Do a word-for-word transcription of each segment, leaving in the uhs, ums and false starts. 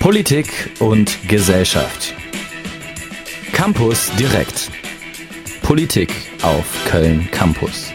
Politik und Gesellschaft. Campus direkt. Politik auf Köln Campus.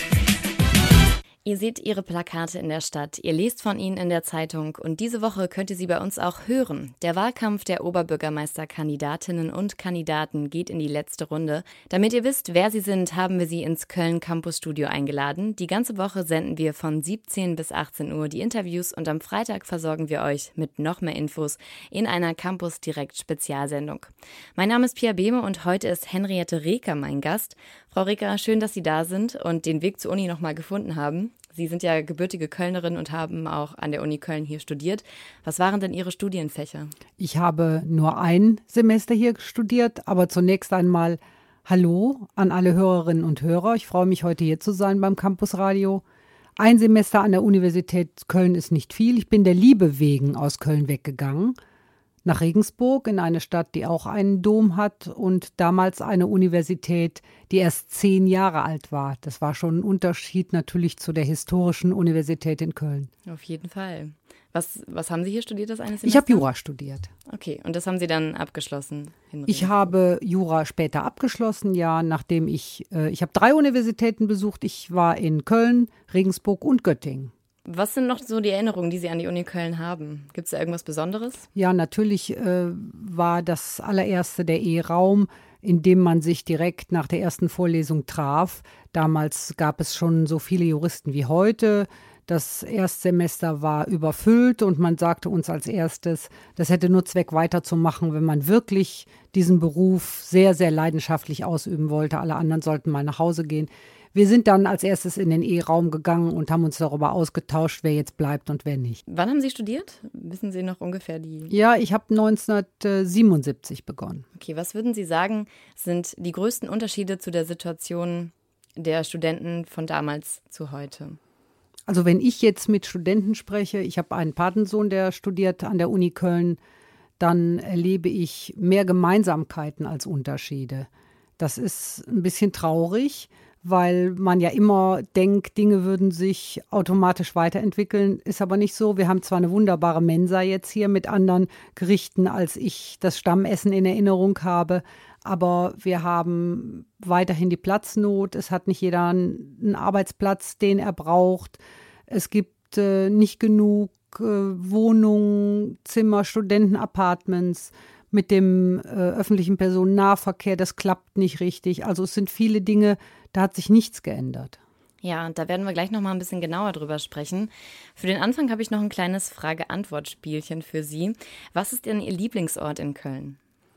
Ihr seht ihre Plakate in der Stadt, ihr lest von ihnen in der Zeitung und diese Woche könnt ihr sie bei uns auch hören. Der Wahlkampf der Oberbürgermeisterkandidatinnen und Kandidaten geht in die letzte Runde. Damit ihr wisst, wer sie sind, haben wir sie ins Köln Campus Studio eingeladen. Die ganze Woche senden wir von siebzehn bis achtzehn Uhr die Interviews und am Freitag versorgen wir euch mit noch mehr Infos in einer Campus Direkt Spezialsendung. Mein Name ist Pia Behme und heute ist Henriette Reker mein Gast. Frau Reker, schön, dass Sie da sind und den Weg zur Uni nochmal gefunden haben. Sie sind ja gebürtige Kölnerin und haben auch an der Uni Köln hier studiert. Was waren denn Ihre Studienfächer? Ich habe nur ein Semester hier studiert, aber zunächst einmal Hallo an alle Hörerinnen und Hörer. Ich freue mich, heute hier zu sein beim Campus Radio. Ein Semester an der Universität Köln ist nicht viel. Ich bin der Liebe wegen aus Köln weggegangen, nach Regensburg, in eine Stadt, die auch einen Dom hat und damals eine Universität, die erst zehn Jahre alt war. Das war schon ein Unterschied natürlich zu der historischen Universität in Köln. Auf jeden Fall. Was, was haben Sie hier studiert, das eine Semester? Ich habe Jura studiert. Okay, und das haben Sie dann abgeschlossen? In ich habe Jura später abgeschlossen, ja, nachdem ich, äh, ich habe drei Universitäten besucht. Ich war in Köln, Regensburg und Göttingen. Was sind noch so die Erinnerungen, die Sie an die Uni Köln haben? Gibt es da irgendwas Besonderes? Ja, natürlich äh, war das allererste der E-Raum, in dem man sich direkt nach der ersten Vorlesung traf. Damals gab es schon so viele Juristen wie heute. Das Erstsemester war überfüllt und man sagte uns als erstes, das hätte nur Zweck weiterzumachen, wenn man wirklich diesen Beruf sehr, sehr leidenschaftlich ausüben wollte. Alle anderen sollten mal nach Hause gehen. Wir sind dann als erstes in den E-Raum gegangen und haben uns darüber ausgetauscht, wer jetzt bleibt und wer nicht. Wann haben Sie studiert? Wissen Sie noch ungefähr die? Ja, ich habe neunzehnhundertsiebenundsiebzig begonnen. Okay, was würden Sie sagen, sind die größten Unterschiede zu der Situation der Studenten von damals zu heute? Also wenn ich jetzt mit Studenten spreche, ich habe einen Patensohn, der studiert an der Uni Köln, dann erlebe ich mehr Gemeinsamkeiten als Unterschiede. Das ist ein bisschen traurig, weil man ja immer denkt, Dinge würden sich automatisch weiterentwickeln. Ist aber nicht so. Wir haben zwar eine wunderbare Mensa jetzt hier mit anderen Gerichten, als ich das Stammessen in Erinnerung habe, aber wir haben weiterhin die Platznot. Es hat nicht jeder einen Arbeitsplatz, den er braucht. Es gibt äh, nicht genug äh, Wohnungen, Zimmer, Studentenapartments. Mit dem äh, öffentlichen Personennahverkehr, das klappt nicht richtig. Also es sind viele Dinge, da hat sich nichts geändert. Ja, und da werden wir gleich noch mal ein bisschen genauer drüber sprechen. Für den Anfang habe ich noch ein kleines Frage-Antwort-Spielchen für Sie. Was ist denn Ihr Lieblingsort in Köln?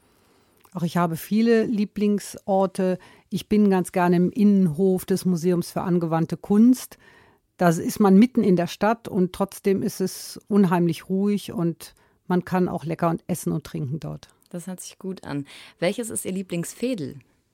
Auch ich habe viele Lieblingsorte. Ich bin ganz gerne im Innenhof des Museums für angewandte Kunst. Da ist man mitten in der Stadt und trotzdem ist es unheimlich ruhig und man kann auch lecker und essen und trinken dort. Das hört sich gut an. Welches ist Ihr Lieblingsveedel?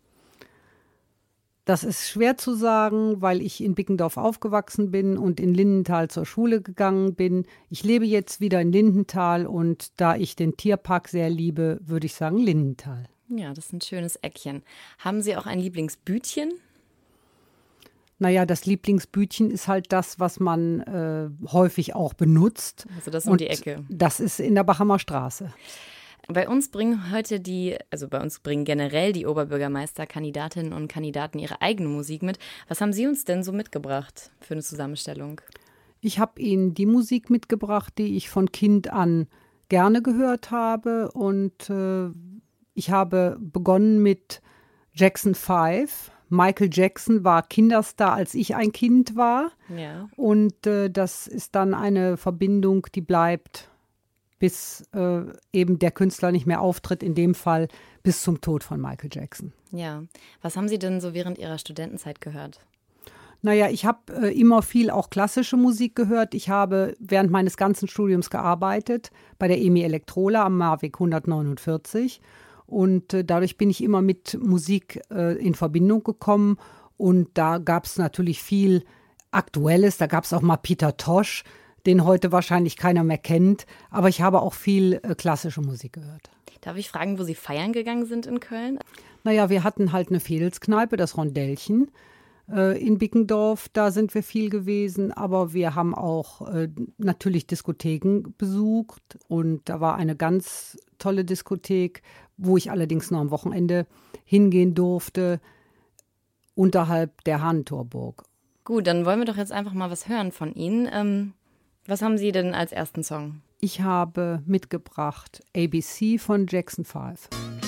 Das ist schwer zu sagen, weil ich in Bickendorf aufgewachsen bin und in Lindenthal zur Schule gegangen bin. Ich lebe jetzt wieder in Lindenthal und da ich den Tierpark sehr liebe, würde ich sagen Lindenthal. Ja, das ist ein schönes Eckchen. Haben Sie auch ein Lieblingsbütchen? Naja, das Lieblingsbütchen ist halt das, was man äh, häufig auch benutzt. Also das um und die Ecke. Das ist in der Bachhammer Straße. Bei uns bringen heute die, also bei uns bringen generell die Oberbürgermeisterkandidatinnen und Kandidaten ihre eigene Musik mit. Was haben Sie uns denn so mitgebracht für eine Zusammenstellung? Ich habe Ihnen die Musik mitgebracht, die ich von Kind an gerne gehört habe. Und äh, ich habe begonnen mit Jackson Five. Michael Jackson war Kinderstar, als ich ein Kind war. Ja. Und äh, das ist dann eine Verbindung, die bleibt, bis äh, eben der Künstler nicht mehr auftritt, in dem Fall bis zum Tod von Michael Jackson. Ja. Was haben Sie denn so während Ihrer Studentenzeit gehört? Naja, ich habe äh, immer viel auch klassische Musik gehört. Ich habe während meines ganzen Studiums gearbeitet bei der E M I Elektrola am Marweg hundertneunundvierzig. Und äh, dadurch bin ich immer mit Musik äh, in Verbindung gekommen. Und da gab es natürlich viel Aktuelles. Da gab es auch mal Peter Tosh, den heute wahrscheinlich keiner mehr kennt. Aber ich habe auch viel äh, klassische Musik gehört. Darf ich fragen, wo Sie feiern gegangen sind in Köln? Naja, wir hatten halt eine Fädelskneipe, das Rondellchen. Äh, in Bickendorf, da sind wir viel gewesen, aber wir haben auch äh, natürlich Diskotheken besucht und da war eine ganz tolle Diskothek, wo ich allerdings nur am Wochenende hingehen durfte, unterhalb der Hahntorburg. Gut, dann wollen wir doch jetzt einfach mal was hören von Ihnen. Ähm, was haben Sie denn als ersten Song? Ich habe mitgebracht A B C von Jackson fünf.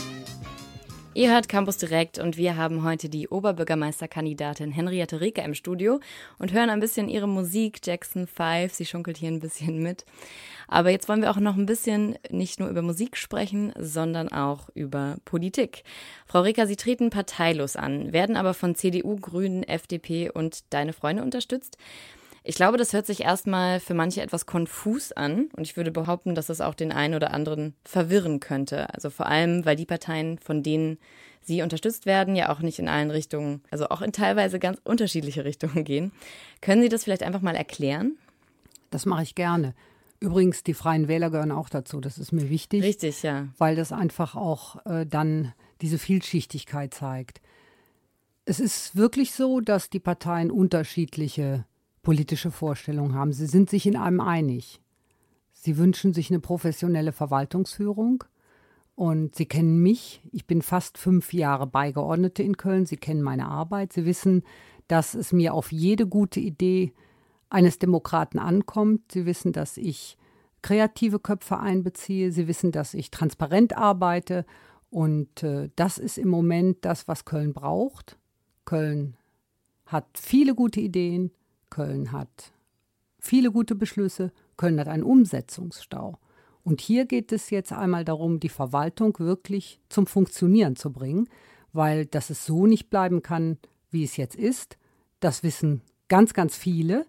Ihr hört Campus Direkt und wir haben heute die Oberbürgermeisterkandidatin Henriette Reker im Studio und hören ein bisschen ihre Musik, Jackson fünf, sie schunkelt hier ein bisschen mit. Aber jetzt wollen wir auch noch ein bisschen nicht nur über Musik sprechen, sondern auch über Politik. Frau Reker, Sie treten parteilos an, werden aber von C D U, Grünen, F D P und Deine Freunde unterstützt. Ich glaube, das hört sich erstmal für manche etwas konfus an und ich würde behaupten, dass es auch den einen oder anderen verwirren könnte. Also vor allem, weil die Parteien, von denen Sie unterstützt werden, ja auch nicht in allen Richtungen, also auch in teilweise ganz unterschiedliche Richtungen gehen. Können Sie das vielleicht einfach mal erklären? Das mache ich gerne. Übrigens, die Freien Wähler gehören auch dazu, das ist mir wichtig. Richtig, ja. Weil das einfach auch äh, dann diese Vielschichtigkeit zeigt. Es ist wirklich so, dass die Parteien unterschiedliche politische Vorstellungen haben. Sie sind sich in einem einig. Sie wünschen sich eine professionelle Verwaltungsführung und Sie kennen mich. Ich bin fast fünf Jahre Beigeordnete in Köln. Sie kennen meine Arbeit. Sie wissen, dass es mir auf jede gute Idee eines Demokraten ankommt. Sie wissen, dass ich kreative Köpfe einbeziehe. Sie wissen, dass ich transparent arbeite und äh, das ist im Moment das, was Köln braucht. Köln hat viele gute Ideen. Köln hat viele gute Beschlüsse, Köln hat einen Umsetzungsstau. Und hier geht es jetzt einmal darum, die Verwaltung wirklich zum Funktionieren zu bringen, weil dass es so nicht bleiben kann, wie es jetzt ist, das wissen ganz, ganz viele.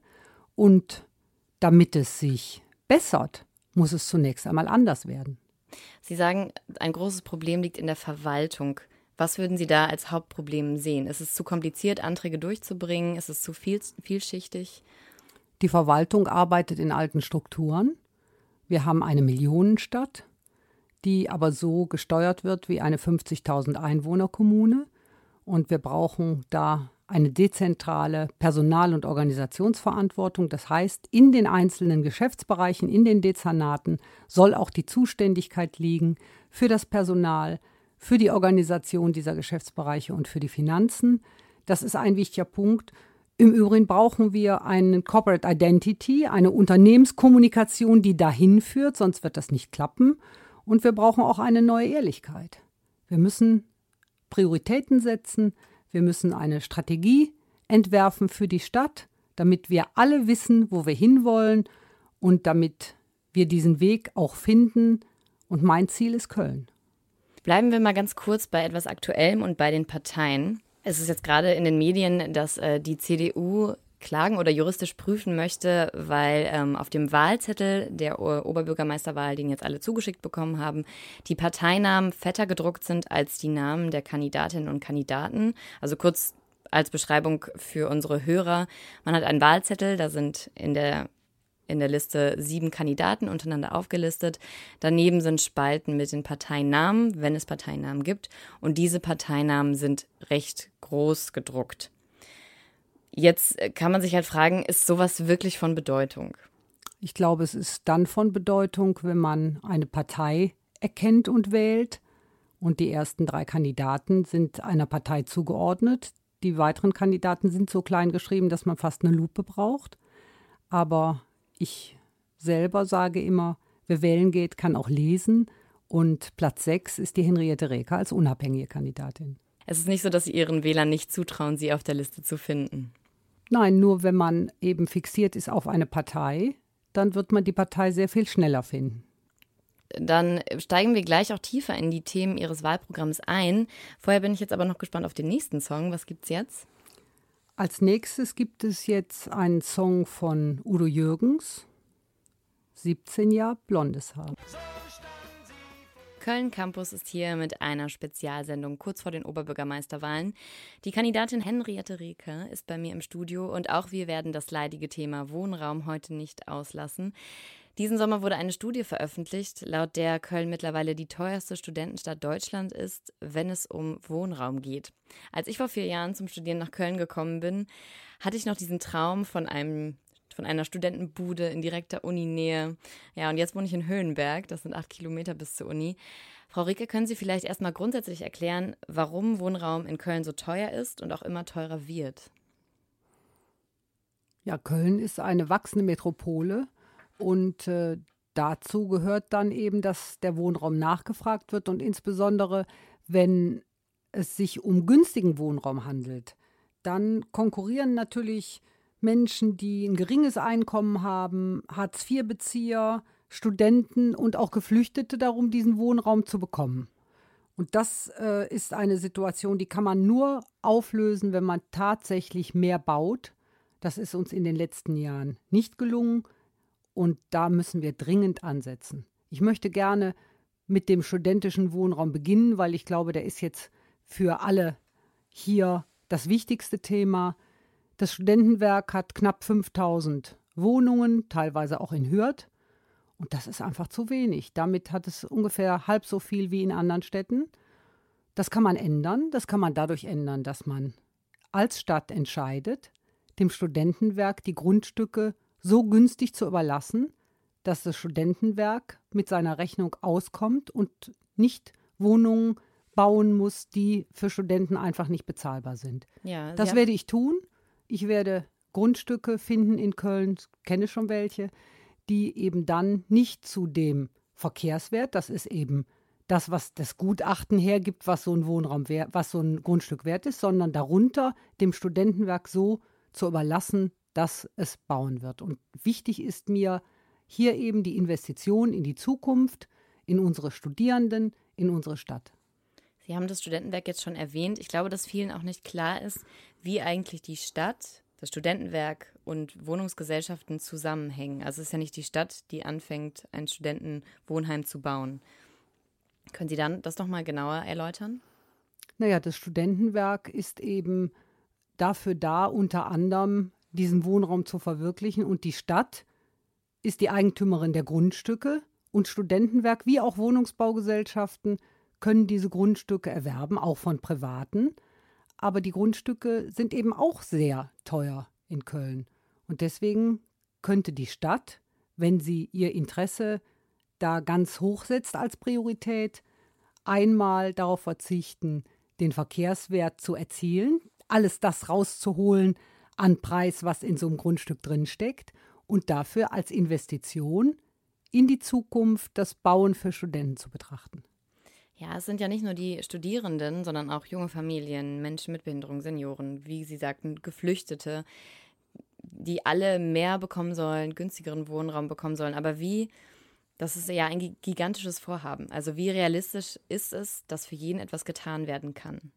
Und damit es sich bessert, muss es zunächst einmal anders werden. Sie sagen, ein großes Problem liegt in der Verwaltung. Was würden Sie da als Hauptproblem sehen? Ist es zu kompliziert, Anträge durchzubringen? Ist es zu viel, vielschichtig? Die Verwaltung arbeitet in alten Strukturen. Wir haben eine Millionenstadt, die aber so gesteuert wird wie eine fünfzigtausend Einwohner-Kommune. Und wir brauchen da eine dezentrale Personal- und Organisationsverantwortung. Das heißt, in den einzelnen Geschäftsbereichen, in den Dezernaten soll auch die Zuständigkeit liegen für das Personal, für die Organisation dieser Geschäftsbereiche und für die Finanzen. Das ist ein wichtiger Punkt. Im Übrigen brauchen wir eine Corporate Identity, eine Unternehmenskommunikation, die dahin führt, sonst wird das nicht klappen. Und wir brauchen auch eine neue Ehrlichkeit. Wir müssen Prioritäten setzen, wir müssen eine Strategie entwerfen für die Stadt, damit wir alle wissen, wo wir hinwollen und damit wir diesen Weg auch finden. Und mein Ziel ist Köln. Bleiben wir mal ganz kurz bei etwas Aktuellem und bei den Parteien. Es ist jetzt gerade in den Medien, dass äh, die C D U klagen oder juristisch prüfen möchte, weil ähm, auf dem Wahlzettel der o- Oberbürgermeisterwahl, den jetzt alle zugeschickt bekommen haben, die Parteinamen fetter gedruckt sind als die Namen der Kandidatinnen und Kandidaten. Also kurz als Beschreibung für unsere Hörer. Man hat einen Wahlzettel, da sind in der in der Liste sieben Kandidaten untereinander aufgelistet. Daneben sind Spalten mit den Parteinamen, wenn es Parteinamen gibt. Und diese Parteinamen sind recht groß gedruckt. Jetzt kann man sich halt fragen, ist sowas wirklich von Bedeutung? Ich glaube, es ist dann von Bedeutung, wenn man eine Partei erkennt und wählt. Und die ersten drei Kandidaten sind einer Partei zugeordnet. Die weiteren Kandidaten sind so klein geschrieben, dass man fast eine Lupe braucht. Aber ich selber sage immer, wer wählen geht, kann auch lesen. Und Platz sechs ist die Henriette Reker als unabhängige Kandidatin. Es ist nicht so, dass Sie Ihren Wählern nicht zutrauen, sie auf der Liste zu finden. Nein, nur wenn man eben fixiert ist auf eine Partei, dann wird man die Partei sehr viel schneller finden. Dann steigen wir gleich auch tiefer in die Themen Ihres Wahlprogramms ein. Vorher bin ich jetzt aber noch gespannt auf den nächsten Song. Was gibt's jetzt? Als nächstes gibt es jetzt einen Song von Udo Jürgens, siebzehn Jahre blondes Haar. Köln Campus ist hier mit einer Spezialsendung kurz vor den Oberbürgermeisterwahlen. Die Kandidatin Henriette Reker ist bei mir im Studio und auch wir werden das leidige Thema Wohnraum heute nicht auslassen. Diesen Sommer wurde eine Studie veröffentlicht, laut der Köln mittlerweile die teuerste Studentenstadt Deutschland ist, wenn es um Wohnraum geht. Als ich vor vier Jahren zum Studieren nach Köln gekommen bin, hatte ich noch diesen Traum von einem von einer Studentenbude in direkter Uninähe. Ja, und jetzt wohne ich in Höhenberg, das sind acht Kilometer bis zur Uni. Frau Ricke, können Sie vielleicht erstmal grundsätzlich erklären, warum Wohnraum in Köln so teuer ist und auch immer teurer wird? Ja, Köln ist eine wachsende Metropole und äh, dazu gehört dann eben, dass der Wohnraum nachgefragt wird und insbesondere, wenn es sich um günstigen Wohnraum handelt, dann konkurrieren natürlich Menschen, die ein geringes Einkommen haben, Hartz-vier-Bezieher, Studenten und auch Geflüchtete darum, diesen Wohnraum zu bekommen. Und das äh, ist eine Situation, die kann man nur auflösen, wenn man tatsächlich mehr baut. Das ist uns in den letzten Jahren nicht gelungen und da müssen wir dringend ansetzen. Ich möchte gerne mit dem studentischen Wohnraum beginnen, weil ich glaube, der ist jetzt für alle hier das wichtigste Thema. Das Studentenwerk hat knapp fünftausend Wohnungen, teilweise auch in Hürth. Und das ist einfach zu wenig. Damit hat es ungefähr halb so viel wie in anderen Städten. Das kann man ändern. Das kann man dadurch ändern, dass man als Stadt entscheidet, dem Studentenwerk die Grundstücke so günstig zu überlassen, dass das Studentenwerk mit seiner Rechnung auskommt und nicht Wohnungen bauen muss, die für Studenten einfach nicht bezahlbar sind. Ja, das werde ich tun. Ich werde Grundstücke finden in Köln, kenne schon welche, die eben dann nicht zu dem Verkehrswert, das ist eben das, was das Gutachten hergibt, was so ein Wohnraum wert, was so ein Grundstück wert ist, sondern darunter dem Studentenwerk so zu überlassen, dass es bauen wird. Und wichtig ist mir hier eben die Investition in die Zukunft, in unsere Studierenden, in unsere Stadt. Sie haben das Studentenwerk jetzt schon erwähnt. Ich glaube, dass vielen auch nicht klar ist, wie eigentlich die Stadt, das Studentenwerk und Wohnungsgesellschaften zusammenhängen. Also es ist ja nicht die Stadt, die anfängt, ein Studentenwohnheim zu bauen. Können Sie dann das noch mal genauer erläutern? Naja, das Studentenwerk ist eben dafür da, unter anderem diesen Wohnraum zu verwirklichen. Und die Stadt ist die Eigentümerin der Grundstücke. Und Studentenwerk wie auch Wohnungsbaugesellschaften können diese Grundstücke erwerben, auch von Privaten. Aber die Grundstücke sind eben auch sehr teuer in Köln. Und deswegen könnte die Stadt, wenn sie ihr Interesse da ganz hoch setzt als Priorität, einmal darauf verzichten, den Verkehrswert zu erzielen, alles das rauszuholen an Preis, was in so einem Grundstück drinsteckt, und dafür als Investition in die Zukunft das Bauen für Studenten zu betrachten. Ja, es sind ja nicht nur die Studierenden, sondern auch junge Familien, Menschen mit Behinderung, Senioren, wie Sie sagten, Geflüchtete, die alle mehr bekommen sollen, günstigeren Wohnraum bekommen sollen. Aber wie, das ist ja ein gigantisches Vorhaben. Also wie realistisch ist es, dass für jeden etwas getan werden kann?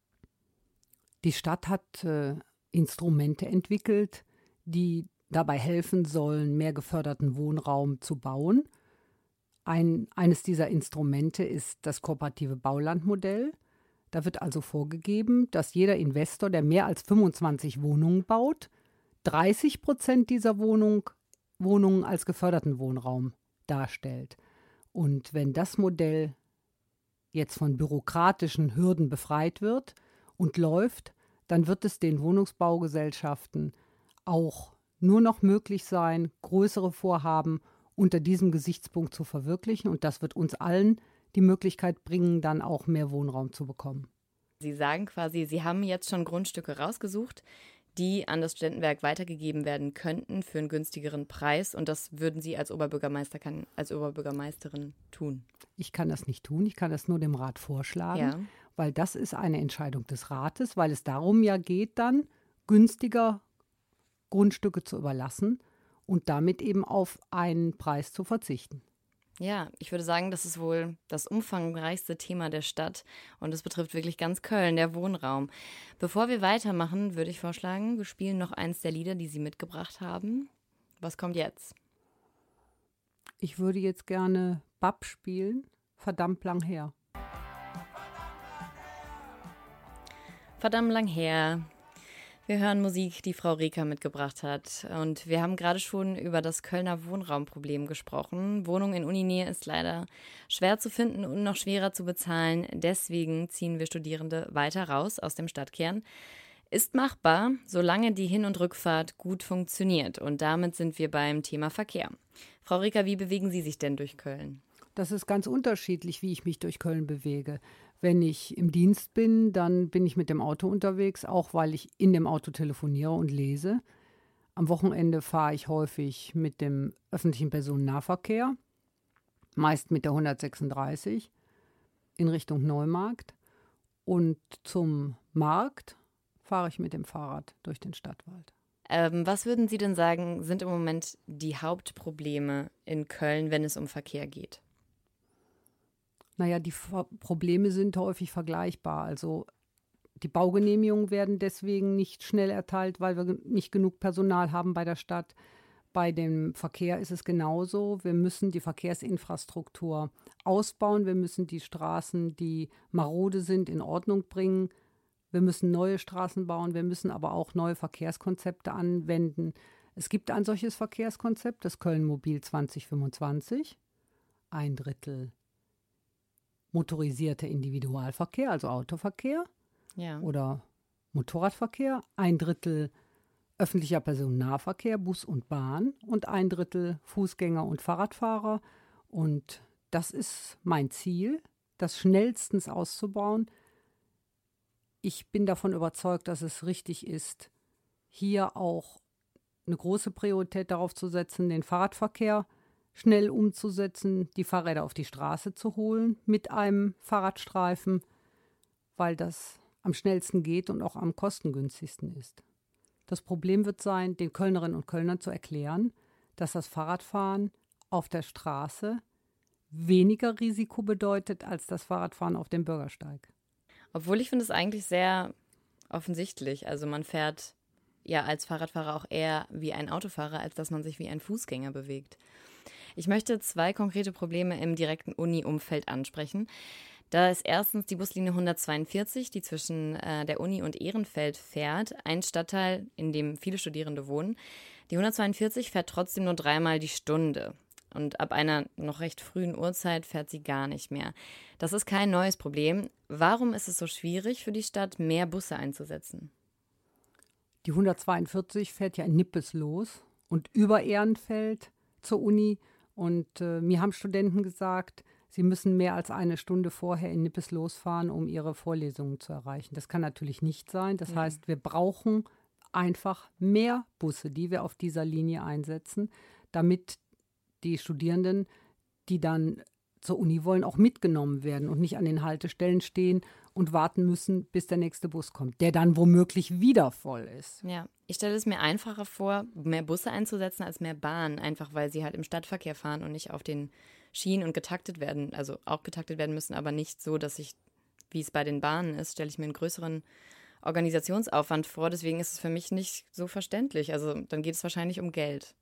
Die Stadt hat äh, Instrumente entwickelt, die dabei helfen sollen, mehr geförderten Wohnraum zu bauen. Ein, eines dieser Instrumente ist das kooperative Baulandmodell. Da wird also vorgegeben, dass jeder Investor, der mehr als fünfundzwanzig Wohnungen baut, dreißig Prozent dieser Wohnung, Wohnungen als geförderten Wohnraum darstellt. Und wenn das Modell jetzt von bürokratischen Hürden befreit wird und läuft, dann wird es den Wohnungsbaugesellschaften auch nur noch möglich sein, größere Vorhaben unter diesem Gesichtspunkt zu verwirklichen. Und das wird uns allen die Möglichkeit bringen, dann auch mehr Wohnraum zu bekommen. Sie sagen quasi, Sie haben jetzt schon Grundstücke rausgesucht, die an das Studentenwerk weitergegeben werden könnten für einen günstigeren Preis. Und das würden Sie als Oberbürgermeister, kann, als Oberbürgermeisterin tun? Ich kann das nicht tun, ich kann das nur dem Rat vorschlagen, ja. weil das ist eine Entscheidung des Rates, weil es darum ja geht, dann günstiger Grundstücke zu überlassen und damit eben auf einen Preis zu verzichten. Ja, ich würde sagen, das ist wohl das umfangreichste Thema der Stadt und es betrifft wirklich ganz Köln, der Wohnraum. Bevor wir weitermachen, würde ich vorschlagen, wir spielen noch eins der Lieder, die Sie mitgebracht haben. Was kommt jetzt? Ich würde jetzt gerne Bab spielen, verdammt lang her. Verdammt lang her. Wir hören Musik, die Frau Reker mitgebracht hat. Und wir haben gerade schon über das Kölner Wohnraumproblem gesprochen. Wohnung in Uninähe ist leider schwer zu finden und noch schwerer zu bezahlen. Deswegen ziehen wir Studierende weiter raus aus dem Stadtkern. Ist machbar, solange die Hin- und Rückfahrt gut funktioniert. Und damit sind wir beim Thema Verkehr. Frau Reker, wie bewegen Sie sich denn durch Köln? Das ist ganz unterschiedlich, wie ich mich durch Köln bewege. Wenn ich im Dienst bin, dann bin ich mit dem Auto unterwegs, auch weil ich in dem Auto telefoniere und lese. Am Wochenende fahre ich häufig mit dem öffentlichen Personennahverkehr, meist mit der hundertsechsunddreißig in Richtung Neumarkt. Und zum Markt fahre ich mit dem Fahrrad durch den Stadtwald. Ähm, was würden Sie denn sagen, sind im Moment die Hauptprobleme in Köln, wenn es um Verkehr geht? Naja, die Ver- Probleme sind häufig vergleichbar. Also die Baugenehmigungen werden deswegen nicht schnell erteilt, weil wir ge- nicht genug Personal haben bei der Stadt. Bei dem Verkehr ist es genauso. Wir müssen die Verkehrsinfrastruktur ausbauen. Wir müssen die Straßen, die marode sind, in Ordnung bringen. Wir müssen neue Straßen bauen. Wir müssen aber auch neue Verkehrskonzepte anwenden. Es gibt ein solches Verkehrskonzept, das Köln Mobil zwanzig fünfundzwanzig. Ein Drittel motorisierter Individualverkehr, also Autoverkehr Ja. oder Motorradverkehr, ein Drittel öffentlicher Personennahverkehr, Bus und Bahn und ein Drittel Fußgänger und Fahrradfahrer. Und das ist mein Ziel, das schnellstens auszubauen. Ich bin davon überzeugt, dass es richtig ist, hier auch eine große Priorität darauf zu setzen, den Fahrradverkehr schnell umzusetzen, die Fahrräder auf die Straße zu holen mit einem Fahrradstreifen, weil das am schnellsten geht und auch am kostengünstigsten ist. Das Problem wird sein, den Kölnerinnen und Kölnern zu erklären, dass das Fahrradfahren auf der Straße weniger Risiko bedeutet als das Fahrradfahren auf dem Bürgersteig. Obwohl ich finde es eigentlich sehr offensichtlich. Also man fährt ja als Fahrradfahrer auch eher wie ein Autofahrer, als dass man sich wie ein Fußgänger bewegt. Ich möchte zwei konkrete Probleme im direkten Uni-Umfeld ansprechen. Da ist erstens die Buslinie hundertzweiundvierzig, die zwischen äh, der Uni und Ehrenfeld fährt, ein Stadtteil, in dem viele Studierende wohnen. Die hundertzweiundvierzig fährt trotzdem nur dreimal die Stunde. Und ab einer noch recht frühen Uhrzeit fährt sie gar nicht mehr. Das ist kein neues Problem. Warum ist es so schwierig für die Stadt, mehr Busse einzusetzen? Die hundertzweiundvierzig fährt ja in Nippes los und über Ehrenfeld zur Uni. Und äh, mir haben Studenten gesagt, sie müssen mehr als eine Stunde vorher in Nippes losfahren, um ihre Vorlesungen zu erreichen. Das kann natürlich nicht sein. Das Ja. heißt, wir brauchen einfach mehr Busse, die wir auf dieser Linie einsetzen, damit die Studierenden, die dann zur Uni wollen, auch mitgenommen werden und nicht an den Haltestellen stehen und warten müssen, bis der nächste Bus kommt, der dann womöglich wieder voll ist. Ja, ich stelle es mir einfacher vor, mehr Busse einzusetzen als mehr Bahnen, einfach weil sie halt im Stadtverkehr fahren und nicht auf den Schienen und getaktet werden, also auch getaktet werden müssen, aber nicht so, dass ich, wie es bei den Bahnen ist, stelle ich mir einen größeren Organisationsaufwand vor. Deswegen ist es für mich nicht so verständlich. Also dann geht es wahrscheinlich um Geld.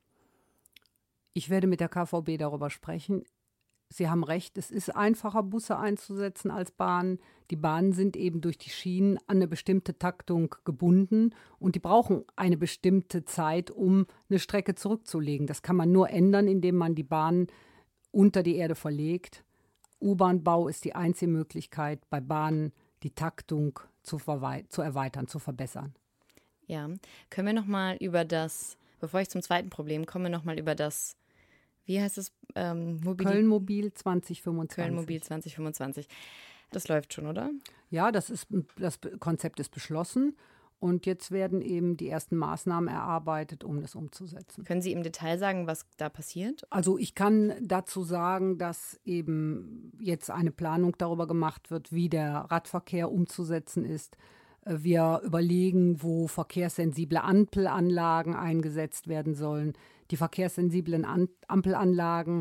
Ich werde mit der K V B darüber sprechen. Sie haben recht, es ist einfacher, Busse einzusetzen als Bahnen. Die Bahnen sind eben durch die Schienen an eine bestimmte Taktung gebunden und die brauchen eine bestimmte Zeit, um eine Strecke zurückzulegen. Das kann man nur ändern, indem man die Bahnen unter die Erde verlegt. U-Bahn-Bau ist die einzige Möglichkeit, bei Bahnen die Taktung zu, verwei- zu erweitern, zu verbessern. Ja, können wir noch mal über das, bevor ich zum zweiten Problem komme, noch mal über das, wie heißt es? Ähm, Mobili- Köln Mobil zwanzig fünfundzwanzig. Köln Mobil zwanzig fünfundzwanzig. Das läuft schon, oder? Ja, das, ist, das Konzept ist beschlossen und jetzt werden eben die ersten Maßnahmen erarbeitet, um das umzusetzen. Können Sie im Detail sagen, was da passiert? Also ich kann dazu sagen, dass eben jetzt eine Planung darüber gemacht wird, wie der Radverkehr umzusetzen ist. Wir überlegen, wo verkehrssensible Ampelanlagen eingesetzt werden sollen. Die verkehrssensiblen An- Ampelanlagen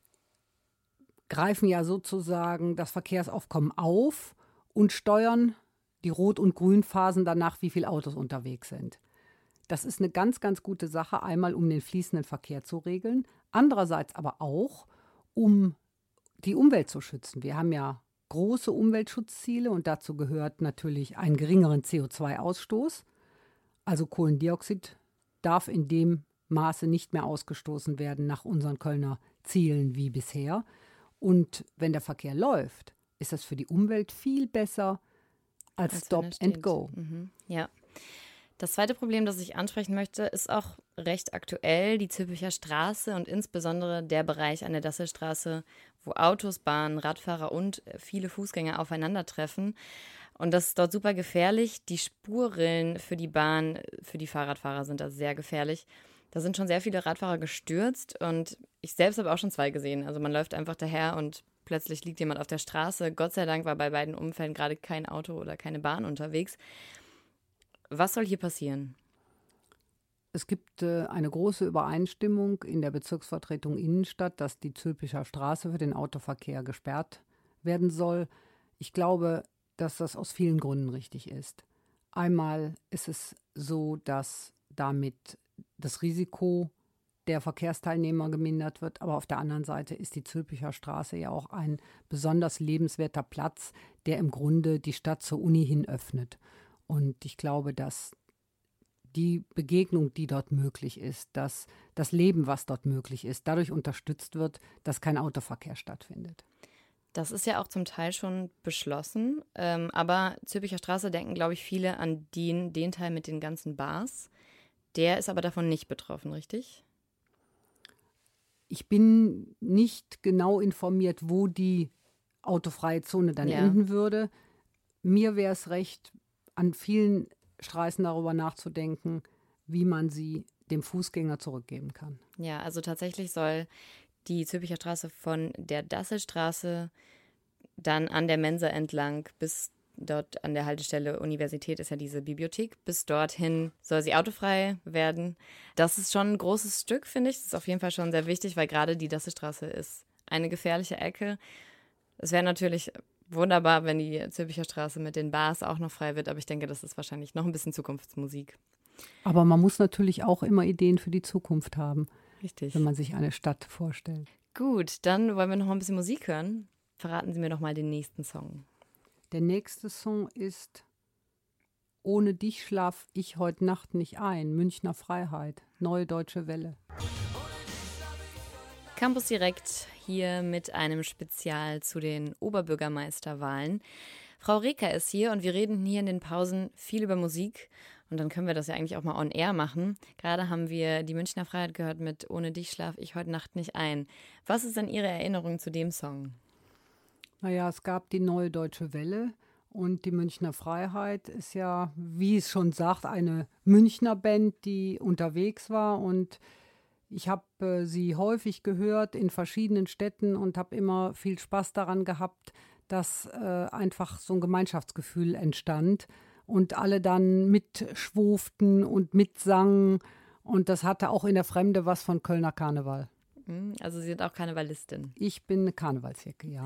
greifen ja sozusagen das Verkehrsaufkommen auf und steuern die Rot- und Grünphasen danach, wie viele Autos unterwegs sind. Das ist eine ganz, ganz gute Sache, einmal um den fließenden Verkehr zu regeln, andererseits aber auch, um die Umwelt zu schützen. Wir haben ja große Umweltschutzziele und dazu gehört natürlich einen geringeren C O zwei Ausstoß. Also Kohlendioxid darf in dem Maße nicht mehr ausgestoßen werden nach unseren Kölner Zielen wie bisher. Und wenn der Verkehr läuft, ist das für die Umwelt viel besser als, als Stop and Go. Mhm. Ja. Das zweite Problem, das ich ansprechen möchte, ist auch recht aktuell, die Zülpicher Straße und insbesondere der Bereich an der Dasselstraße, wo Autos, Bahnen, Radfahrer und viele Fußgänger aufeinandertreffen. Und das ist dort super gefährlich. Die Spurrillen für die Bahn, für die Fahrradfahrer sind da sehr gefährlich. Da sind schon sehr viele Radfahrer gestürzt und ich selbst habe auch schon zwei gesehen. Also man läuft einfach daher und plötzlich liegt jemand auf der Straße. Gott sei Dank war bei beiden Unfällen gerade kein Auto oder keine Bahn unterwegs. Was soll hier passieren? Es gibt äh, eine große Übereinstimmung in der Bezirksvertretung Innenstadt, dass die Zülpicher Straße für den Autoverkehr gesperrt werden soll. Ich glaube, dass das aus vielen Gründen richtig ist. Einmal ist es so, dass damit das Risiko der Verkehrsteilnehmer gemindert wird, aber auf der anderen Seite ist die Zülpicher Straße ja auch ein besonders lebenswerter Platz, der im Grunde die Stadt zur Uni hin öffnet. Und ich glaube, dass die Begegnung, die dort möglich ist, dass das Leben, was dort möglich ist, dadurch unterstützt wird, dass kein Autoverkehr stattfindet. Das ist ja auch zum Teil schon beschlossen, ähm, aber Zülpicher Straße denken, glaube ich, viele an den, den Teil mit den ganzen Bars. Der ist aber davon nicht betroffen, richtig? Ich bin nicht genau informiert, wo die autofreie Zone dann ja. enden würde. Mir wäre es recht, an vielen Straßen darüber nachzudenken, wie man sie dem Fußgänger zurückgeben kann. Ja, also tatsächlich soll die Zülpicher Straße von der Dasselstraße dann an der Mensa entlang bis dort an der Haltestelle Universität ist ja diese Bibliothek. Bis dorthin soll sie autofrei werden. Das ist schon ein großes Stück, finde ich. Das ist auf jeden Fall schon sehr wichtig, weil gerade die Dasselstraße ist eine gefährliche Ecke. Es wäre natürlich wunderbar, wenn die Zülpicher Straße mit den Bars auch noch frei wird, aber ich denke, das ist wahrscheinlich noch ein bisschen Zukunftsmusik. Aber man muss natürlich auch immer Ideen für die Zukunft haben, richtig, wenn man sich eine Stadt vorstellt. Gut, dann wollen wir noch ein bisschen Musik hören. Verraten Sie mir doch mal den nächsten Song. Der nächste Song ist Ohne dich schlaf ich heute Nacht nicht ein. Münchner Freiheit, Neue Deutsche Welle. Campus Direkt hier mit einem Spezial zu den Oberbürgermeisterwahlen. Frau Reker ist hier und wir reden hier in den Pausen viel über Musik. Und dann können wir das ja eigentlich auch mal on air machen. Gerade haben wir die Münchner Freiheit gehört mit Ohne dich schlaf ich heute Nacht nicht ein. Was ist denn Ihre Erinnerung zu dem Song? Naja, es gab die Neue Deutsche Welle und die Münchner Freiheit ist ja, wie es schon sagt, eine Münchner Band, die unterwegs war. Und ich habe äh, sie häufig gehört in verschiedenen Städten und habe immer viel Spaß daran gehabt, dass äh, einfach so ein Gemeinschaftsgefühl entstand und alle dann mitschwuften und mitsangen. Und das hatte auch in der Fremde was von Kölner Karneval. Also Sie sind auch Karnevalistin. Ich bin eine Karnevalsjacke, ja.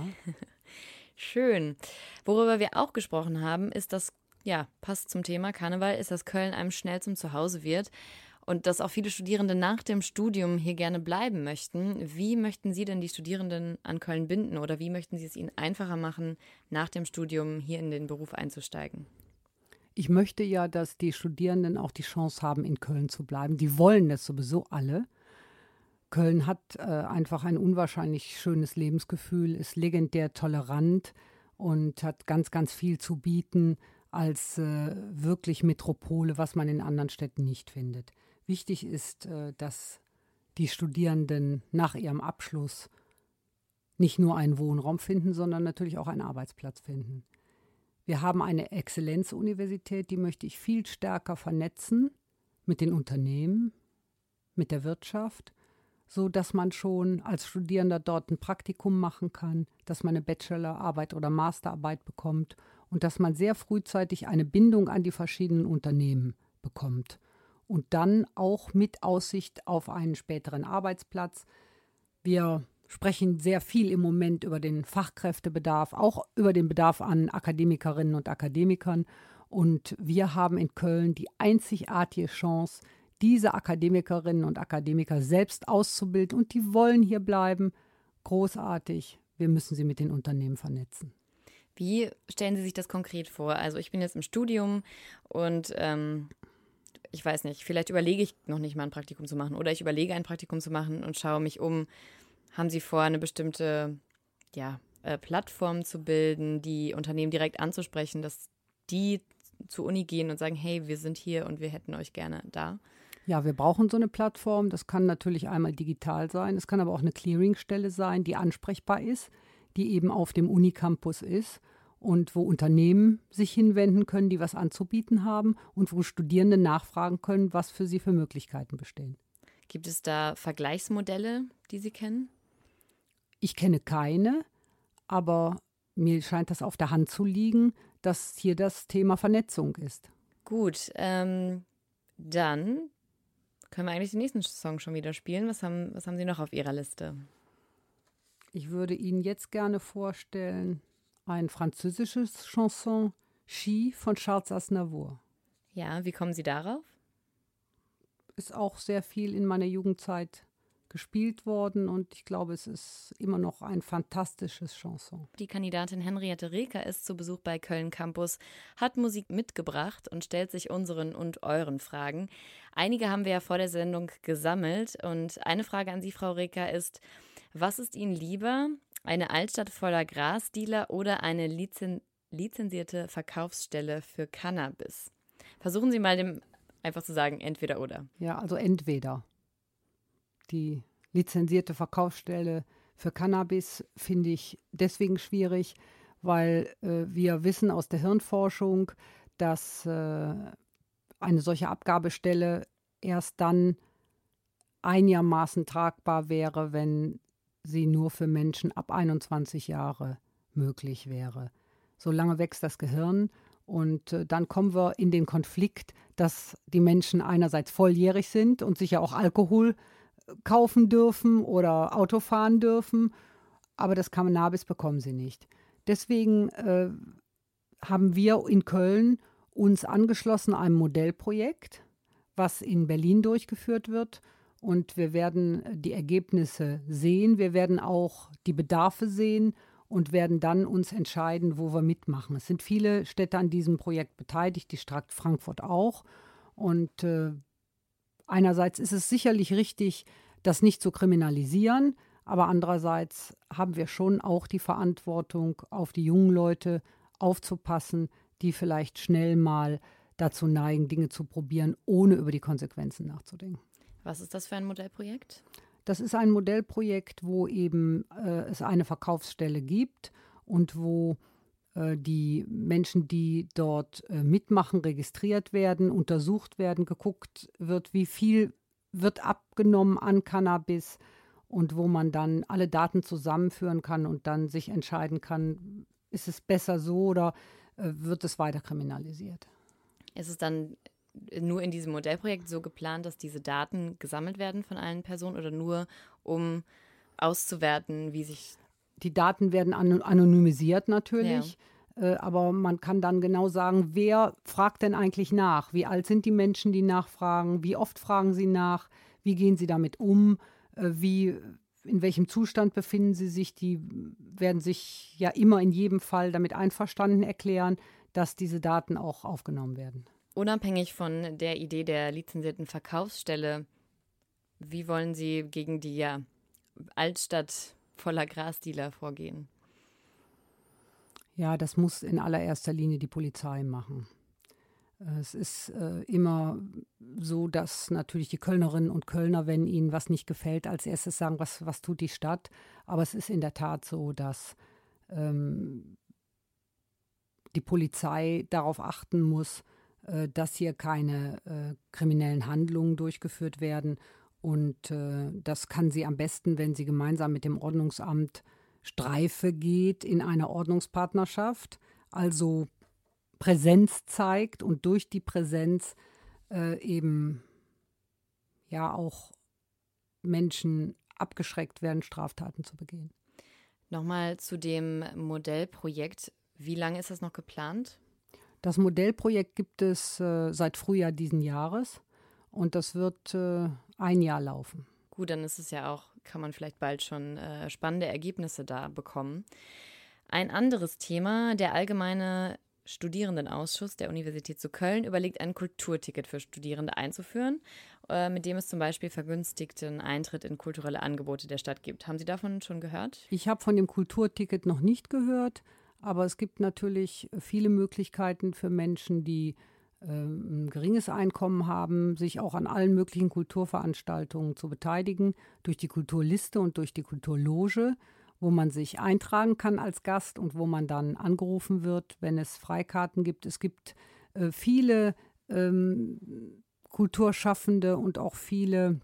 Schön. Worüber wir auch gesprochen haben, ist, dass, ja, passt zum Thema Karneval, ist, dass Köln einem schnell zum Zuhause wird und dass auch viele Studierende nach dem Studium hier gerne bleiben möchten. Wie möchten Sie denn die Studierenden an Köln binden oder wie möchten Sie es ihnen einfacher machen, nach dem Studium hier in den Beruf einzusteigen? Ich möchte ja, dass die Studierenden auch die Chance haben, in Köln zu bleiben. Die wollen das sowieso alle. Köln hat äh, einfach ein unwahrscheinlich schönes Lebensgefühl, ist legendär tolerant und hat ganz, ganz viel zu bieten als äh, wirklich Metropole, was man in anderen Städten nicht findet. Wichtig ist, äh, dass die Studierenden nach ihrem Abschluss nicht nur einen Wohnraum finden, sondern natürlich auch einen Arbeitsplatz finden. Wir haben eine Exzellenzuniversität, die möchte ich viel stärker vernetzen mit den Unternehmen, mit der Wirtschaft, so dass man schon als Studierender dort ein Praktikum machen kann, dass man eine Bachelorarbeit oder Masterarbeit bekommt und dass man sehr frühzeitig eine Bindung an die verschiedenen Unternehmen bekommt und dann auch mit Aussicht auf einen späteren Arbeitsplatz. Wir sprechen sehr viel im Moment über den Fachkräftebedarf, auch über den Bedarf an Akademikerinnen und Akademikern. Und wir haben in Köln die einzigartige Chance, diese Akademikerinnen und Akademiker selbst auszubilden. Und die wollen hier bleiben. Großartig. Wir müssen sie mit den Unternehmen vernetzen. Wie stellen Sie sich das konkret vor? Also ich bin jetzt im Studium und ähm, ich weiß nicht, vielleicht überlege ich noch nicht mal ein Praktikum zu machen oder ich überlege ein Praktikum zu machen und schaue mich um, haben Sie vor, eine bestimmte ja, äh, Plattform zu bilden, die Unternehmen direkt anzusprechen, dass die zur Uni gehen und sagen, hey, wir sind hier und wir hätten euch gerne da? Ja, wir brauchen so eine Plattform. Das kann natürlich einmal digital sein. Es kann aber auch eine Clearingstelle sein, die ansprechbar ist, die eben auf dem Unicampus ist und wo Unternehmen sich hinwenden können, die was anzubieten haben und wo Studierende nachfragen können, was für sie für Möglichkeiten bestehen. Gibt es da Vergleichsmodelle, die Sie kennen? Ich kenne keine, aber mir scheint das auf der Hand zu liegen, dass hier das Thema Vernetzung ist. Gut, ähm, dann können wir eigentlich den nächsten Song schon wieder spielen. Was haben, was haben Sie noch auf Ihrer Liste? Ich würde Ihnen jetzt gerne vorstellen, ein französisches Chanson, Ski von Charles Aznavour. Ja, wie kommen Sie darauf? Ist auch sehr viel in meiner Jugendzeit gespielt worden und ich glaube, es ist immer noch ein fantastisches Chanson. Die Kandidatin Henriette Reker ist zu Besuch bei Köln Campus, hat Musik mitgebracht und stellt sich unseren und euren Fragen. Einige haben wir ja vor der Sendung gesammelt und eine Frage an Sie, Frau Reker, ist, was ist Ihnen lieber, eine Altstadt voller Grasdealer oder eine lizen- lizenzierte Verkaufsstelle für Cannabis? Versuchen Sie mal dem einfach zu sagen, entweder oder. Ja, also entweder. Die lizenzierte Verkaufsstelle für Cannabis finde ich deswegen schwierig, weil äh, wir wissen aus der Hirnforschung, dass äh, eine solche Abgabestelle erst dann einigermaßen tragbar wäre, wenn sie nur für Menschen ab einundzwanzig Jahre möglich wäre. Solange wächst das Gehirn und äh, dann kommen wir in den Konflikt, dass die Menschen einerseits volljährig sind und sich ja auch Alkohol kaufen dürfen oder Auto fahren dürfen, aber das Cannabis bekommen sie nicht. Deswegen äh, haben wir in Köln uns angeschlossen einem Modellprojekt, was in Berlin durchgeführt wird und wir werden die Ergebnisse sehen, wir werden auch die Bedarfe sehen und werden dann uns entscheiden, wo wir mitmachen. Es sind viele Städte an diesem Projekt beteiligt, die Stadt Frankfurt auch und äh, einerseits ist es sicherlich richtig, das nicht zu kriminalisieren, aber andererseits haben wir schon auch die Verantwortung, auf die jungen Leute aufzupassen, die vielleicht schnell mal dazu neigen, Dinge zu probieren, ohne über die Konsequenzen nachzudenken. Was ist das für ein Modellprojekt? Das ist ein Modellprojekt, wo eben äh, es eine Verkaufsstelle gibt und wo die Menschen, die dort äh, mitmachen, registriert werden, untersucht werden, geguckt wird, wie viel wird abgenommen an Cannabis und wo man dann alle Daten zusammenführen kann und dann sich entscheiden kann, ist es besser so oder äh, wird es weiter kriminalisiert. Ist es dann nur in diesem Modellprojekt so geplant, dass diese Daten gesammelt werden von allen Personen oder nur um auszuwerten, wie sich Die Daten werden an- anonymisiert natürlich, ja. äh, aber man kann dann genau sagen, wer fragt denn eigentlich nach? Wie alt sind die Menschen, die nachfragen? Wie oft fragen sie nach? Wie gehen sie damit um? Äh, wie, in welchem Zustand befinden sie sich? Die werden sich ja immer in jedem Fall damit einverstanden erklären, dass diese Daten auch aufgenommen werden. Unabhängig von der Idee der lizenzierten Verkaufsstelle, wie wollen Sie gegen die ja, Altstadt voller Grasdealer vorgehen? Ja, das muss in allererster Linie die Polizei machen. Es ist äh, immer so, dass natürlich die Kölnerinnen und Kölner, wenn ihnen was nicht gefällt, als erstes sagen, was, was tut die Stadt. Aber es ist in der Tat so, dass ähm, die Polizei darauf achten muss, äh, dass hier keine äh, kriminellen Handlungen durchgeführt werden. Und äh, das kann sie am besten, wenn sie gemeinsam mit dem Ordnungsamt Streife geht in einer Ordnungspartnerschaft, also Präsenz zeigt und durch die Präsenz äh, eben ja auch Menschen abgeschreckt werden, Straftaten zu begehen. Nochmal zu dem Modellprojekt. Wie lange ist das noch geplant? Das Modellprojekt gibt es äh, seit Frühjahr diesen Jahres und das wird äh, ein Jahr laufen. Gut, dann ist es ja auch, kann man vielleicht bald schon äh, spannende Ergebnisse da bekommen. Ein anderes Thema, der allgemeine Studierendenausschuss der Universität zu Köln überlegt, ein Kulturticket für Studierende einzuführen, äh, mit dem es zum Beispiel vergünstigten Eintritt in kulturelle Angebote der Stadt gibt. Haben Sie davon schon gehört? Ich habe von dem Kulturticket noch nicht gehört, aber es gibt natürlich viele Möglichkeiten für Menschen, die äh, ein geringes Einkommen haben, sich auch an allen möglichen Kulturveranstaltungen zu beteiligen, durch die Kulturliste und durch die Kulturloge, wo man sich eintragen kann als Gast und wo man dann angerufen wird, wenn es Freikarten gibt. Es gibt äh, viele ähm, Kulturschaffende und auch viele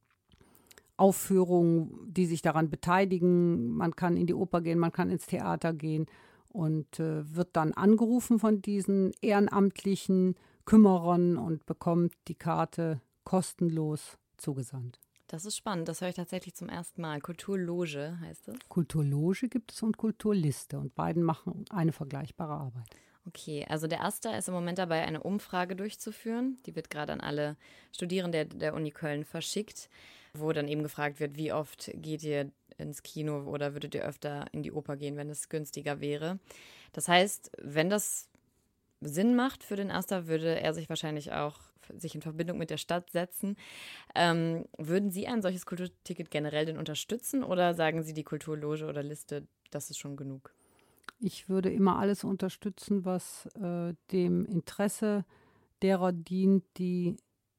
Aufführungen, die sich daran beteiligen. Man kann in die Oper gehen, man kann ins Theater gehen und äh, wird dann angerufen von diesen ehrenamtlichen Kümmerern und bekommt die Karte kostenlos zugesandt. Das ist spannend, das höre ich tatsächlich zum ersten Mal. Kulturloge heißt es? Kulturloge gibt es und Kulturliste und beiden machen eine vergleichbare Arbeit. Okay, also der Aster ist im Moment dabei, eine Umfrage durchzuführen. Die wird gerade an alle Studierende der, der Uni Köln verschickt, wo dann eben gefragt wird, wie oft geht ihr ins Kino oder würdet ihr öfter in die Oper gehen, wenn es günstiger wäre. Das heißt, wenn das Sinn macht für den Aster, würde er sich wahrscheinlich auch sich in Verbindung mit der Stadt setzen. Ähm, würden Sie ein solches Kulturticket generell denn unterstützen oder sagen Sie, die Kulturloge oder Liste, das ist schon genug? Ich würde immer alles unterstützen, was äh, dem Interesse derer dient, die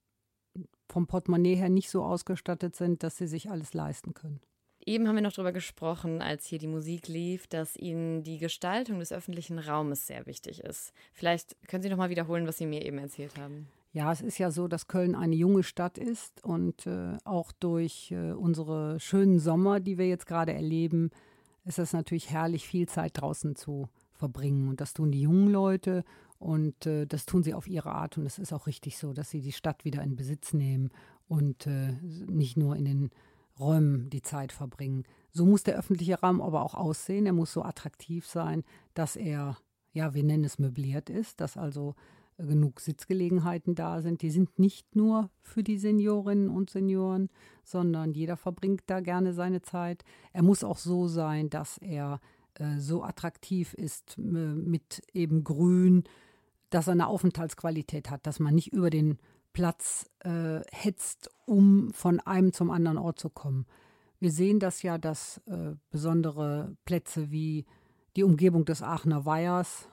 vom Portemonnaie her nicht so ausgestattet sind, dass sie sich alles leisten können. Eben haben wir noch darüber gesprochen, als hier die Musik lief, dass Ihnen die Gestaltung des öffentlichen Raumes sehr wichtig ist. Vielleicht können Sie noch mal wiederholen, was Sie mir eben erzählt haben. Ja, es ist ja so, dass Köln eine junge Stadt ist und äh, auch durch äh, unsere schönen Sommer, die wir jetzt gerade erleben, ist es natürlich herrlich, viel Zeit draußen zu verbringen. Und das tun die jungen Leute und äh, das tun sie auf ihre Art. Und es ist auch richtig so, dass sie die Stadt wieder in Besitz nehmen und äh, nicht nur in den Räumen die Zeit verbringen. So muss der öffentliche Raum aber auch aussehen. Er muss so attraktiv sein, dass er, ja, wir nennen es möbliert ist, dass also äh, genug Sitzgelegenheiten da sind. Die sind nicht nur für die Seniorinnen und Senioren, sondern jeder verbringt da gerne seine Zeit. Er muss auch so sein, dass er äh, so attraktiv ist äh, mit eben Grün, dass er eine Aufenthaltsqualität hat, dass man nicht über den Platz äh, hetzt, um von einem zum anderen Ort zu kommen. Wir sehen das ja, dass äh, besondere Plätze wie die Umgebung des Aachener Weihers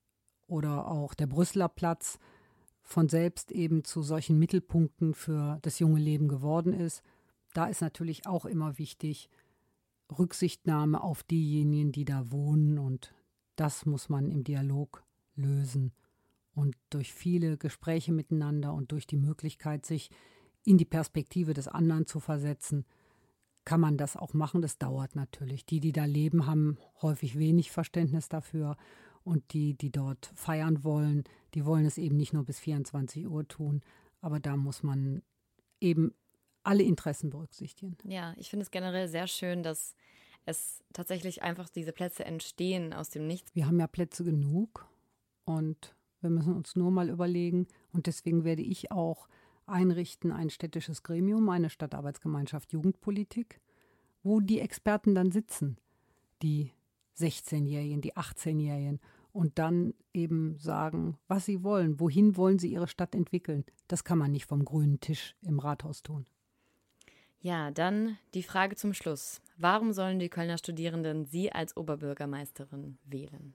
oder auch der Brüsseler Platz von selbst eben zu solchen Mittelpunkten für das junge Leben geworden ist. Da ist natürlich auch immer wichtig, Rücksichtnahme auf diejenigen, die da wohnen, und das muss man im Dialog lösen. Und durch viele Gespräche miteinander und durch die Möglichkeit, sich in die Perspektive des anderen zu versetzen, kann man das auch machen. Das dauert natürlich. Die, die da leben, haben häufig wenig Verständnis dafür. Und die, die dort feiern wollen, die wollen es eben nicht nur bis vierundzwanzig Uhr tun. Aber da muss man eben alle Interessen berücksichtigen. Ja, ich finde es generell sehr schön, dass es tatsächlich einfach diese Plätze entstehen aus dem Nichts. Wir haben ja Plätze genug und wir müssen uns nur mal überlegen, und deswegen werde ich auch einrichten ein städtisches Gremium, eine Stadtarbeitsgemeinschaft Jugendpolitik, wo die Experten dann sitzen, die sechzehnjährigen, die achtzehnjährigen, und dann eben sagen, was sie wollen, wohin wollen sie ihre Stadt entwickeln. Das kann man nicht vom grünen Tisch im Rathaus tun. Ja, dann die Frage zum Schluss. Warum sollen die Kölner Studierenden Sie als Oberbürgermeisterin wählen?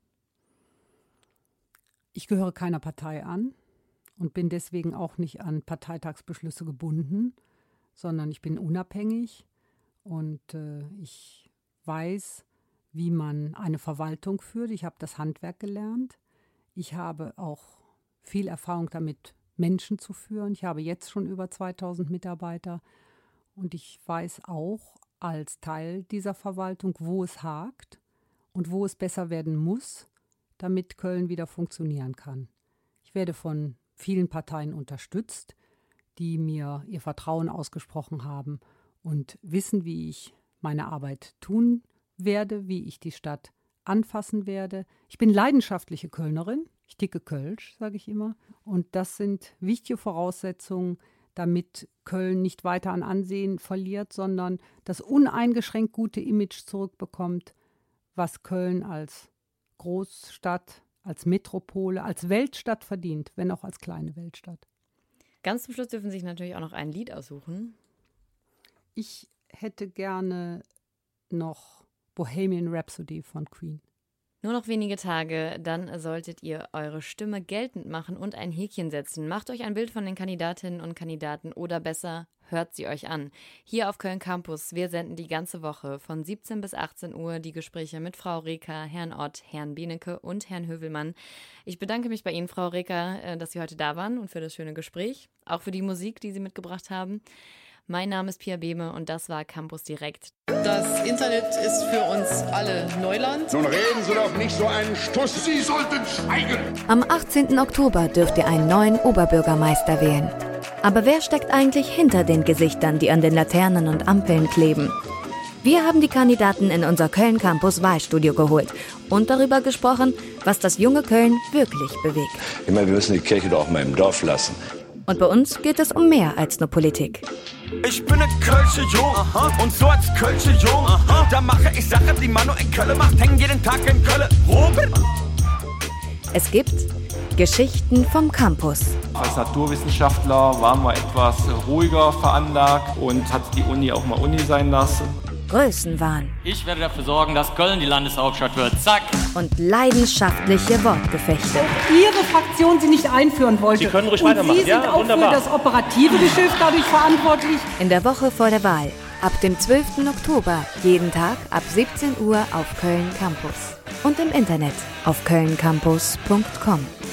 Ich gehöre keiner Partei an und bin deswegen auch nicht an Parteitagsbeschlüsse gebunden, sondern ich bin unabhängig und äh, ich weiß, wie man eine Verwaltung führt. Ich habe das Handwerk gelernt. Ich habe auch viel Erfahrung damit, Menschen zu führen. Ich habe jetzt schon über zweitausend Mitarbeiter und ich weiß auch als Teil dieser Verwaltung, wo es hakt und wo es besser werden muss, damit Köln wieder funktionieren kann. Ich werde von vielen Parteien unterstützt, die mir ihr Vertrauen ausgesprochen haben und wissen, wie ich meine Arbeit tun werde, wie ich die Stadt anfassen werde. Ich bin leidenschaftliche Kölnerin, ich ticke Kölsch, sage ich immer. Und das sind wichtige Voraussetzungen, damit Köln nicht weiter an Ansehen verliert, sondern das uneingeschränkt gute Image zurückbekommt, was Köln als Großstadt, als Metropole, als Weltstadt verdient, wenn auch als kleine Weltstadt. Ganz zum Schluss dürfen Sie sich natürlich auch noch ein Lied aussuchen. Ich hätte gerne noch Bohemian Rhapsody von Queen. Nur noch wenige Tage, dann solltet ihr eure Stimme geltend machen und ein Häkchen setzen. Macht euch ein Bild von den Kandidatinnen und Kandidaten oder besser, hört sie euch an. Hier auf Köln Campus, wir senden die ganze Woche von siebzehn bis achtzehn Uhr die Gespräche mit Frau Reker, Herrn Ott, Herrn Benecke und Herrn Hövelmann. Ich bedanke mich bei Ihnen, Frau Reker, dass Sie heute da waren und für das schöne Gespräch, auch für die Musik, die Sie mitgebracht haben. Mein Name ist Pia Behme und das war Campus Direkt. Das Internet ist für uns alle Neuland. Nun reden Sie doch nicht so einen Stuss. Sie sollten schweigen. Am achtzehnten Oktober dürft ihr einen neuen Oberbürgermeister wählen. Aber wer steckt eigentlich hinter den Gesichtern, die an den Laternen und Ampeln kleben? Wir haben die Kandidaten in unser Köln Campus Wahlstudio geholt und darüber gesprochen, was das junge Köln wirklich bewegt. Ich meine, wir müssen die Kirche doch auch mal im Dorf lassen. Und bei uns geht es um mehr als nur Politik. Ich bin ein Kölsche Jung, aha. Und so als Kölsche Jung, aha. Da mache ich Sachen, die Manu in Köln macht, hängen jeden Tag in Köln. Robin! Es gibt Geschichten vom Campus. Als Naturwissenschaftler waren wir etwas ruhiger veranlagt und hat die Uni auch mal Uni sein lassen. Größenwahn. Ich werde dafür sorgen, dass Köln die Landeshauptstadt wird. Zack! Und leidenschaftliche Wortgefechte. Ihre Fraktion sie nicht einführen wollte. Sie können ruhig und weitermachen. Sie sind Ja, auch wunderbar. für das operative Geschäft dadurch verantwortlich. In der Woche vor der Wahl. Ab dem zwölften Oktober. Jeden Tag ab siebzehn Uhr auf Köln Campus. Und im Internet auf köln campus punkt com.